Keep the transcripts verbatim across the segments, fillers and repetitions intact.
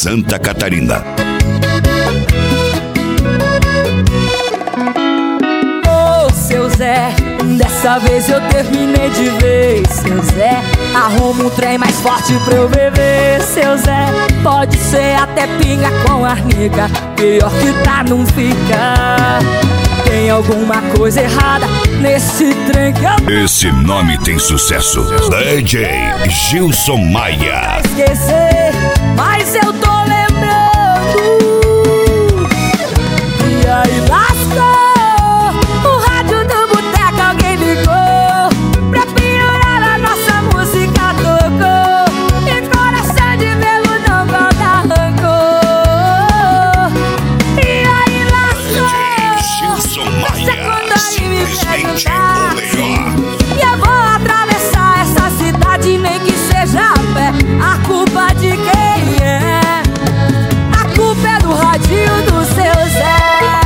Santa Catarina. Ô, seu Zé, dessa vez eu terminei de vez. Seu Zé, arruma um trem mais forte pra eu beber. Seu Zé, pode ser até pinga com arnica, pior que tá não fica. Tem alguma coisa errada nesse trem que eu... Esse nome tem sucesso. D J Gilson Maia. Esquecer, mas eu tô lembrando. E aí lascou, o rádio do boteco alguém ligou, pra piorar a nossa música tocou, e coração de veludo volta rancor. E aí lascou, Gilson Maia, simplesmente o melhor. e eu vou atravessar essa cidade, nem que seja a pé. A culpa de quem é? A culpa é do radinho do seu Zé.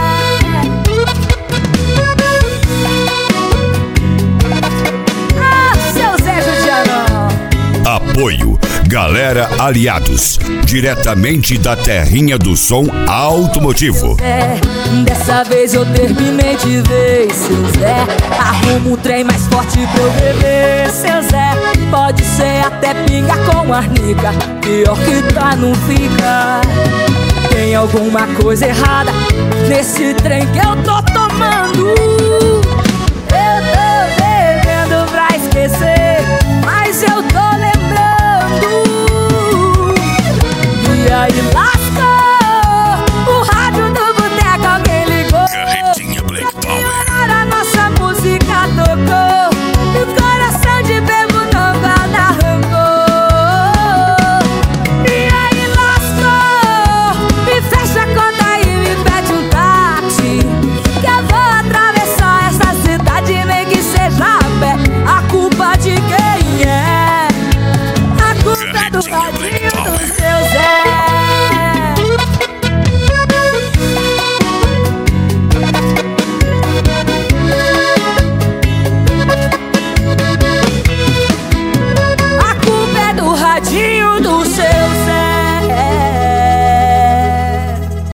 Ah, seu Zé Judianão. Apoio Galera Aliados, diretamente da terrinha do som automotivo. É, dessa vez eu terminei de vez. Seu Zé, arruma um trem mais forte pra eu beber. Seu Zé, pode ser até pinga com arnica, pior que tá não fica. Tem alguma coisa errada nesse trem que eu tô tomando.